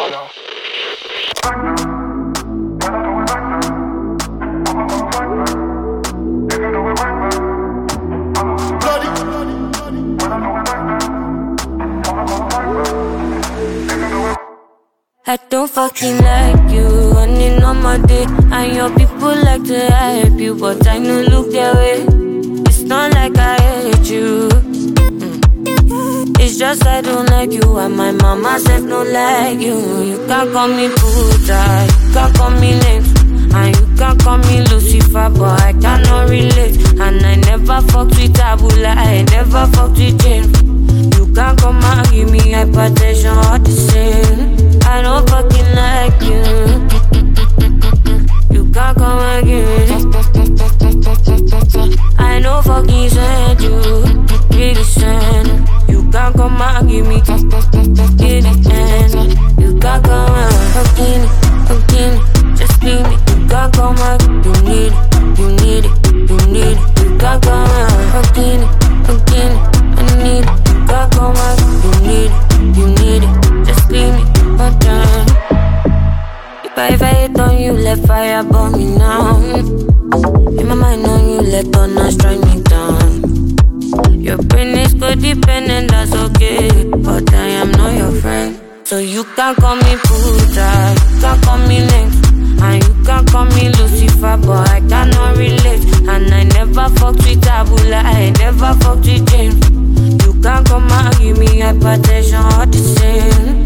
I don't fucking like you, running on my day. And your people like to hype you, but I no look their way. It's not like I hate you. It's just I don't like you, and my mama said no like you. You can't call me puta, you can't call me names, and you can't call me Lucifer, but I cannot relate. And I never fucked with Abula, I never fucked with James. You can't come and give me hypertension all the same. I don't fucking like you. You can't come and give me. I know fucking send you. Really send. You can't come and give me. In the end, you can't come and fucking just leave me. You can't come and you need it. You need it. You need it. You can't come and fucking I need it. You can't come and you need it. You need it. Just leave me. If I hate on you, let fire burn me now. In my mind on you, let thunder strike me down. Your brain is codependent, that's okay, but I am not your friend. So you can't call me puta, you can't call me names, and you can't call me Lucifer, but I cannot relate. And I never fucked with Abula, I never fucked with James. You can't come and give me hypertension all the same.